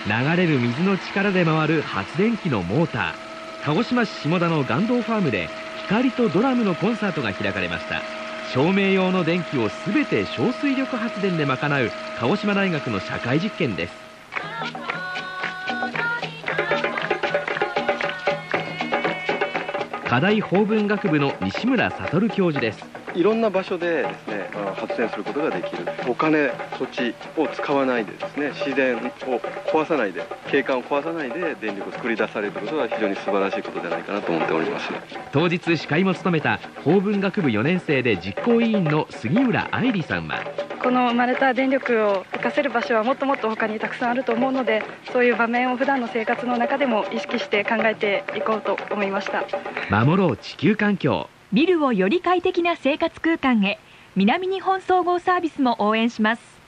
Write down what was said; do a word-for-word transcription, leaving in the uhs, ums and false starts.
流れる水の力で回る発電機のモーター。鹿児島市下田の岩洞ファームで光とドラムのコンサートが開かれました。照明用の電気をすべて小水力発電で賄う鹿児島大学の社会実験です。科大法文学部の西村悟教授です。 いろんな場所でですね、発電することができる。お金、土地を使わないでですね、自然を壊さないで、景観を壊さないで電力を作り出されることは非常に素晴らしいことじゃないかなと思っております。 当日司会も務めた法文学部よねん生で実行委員の杉浦愛理さんは、 この生まれた電力を活かせる場所はもっともっと他にたくさんあると思うので、そういう場面を普段の生活の中でも意識して考えていこうと思いました。 守ろう地球環境。 ビルをより快適な生活空間へ、南日本総合サービスも応援します。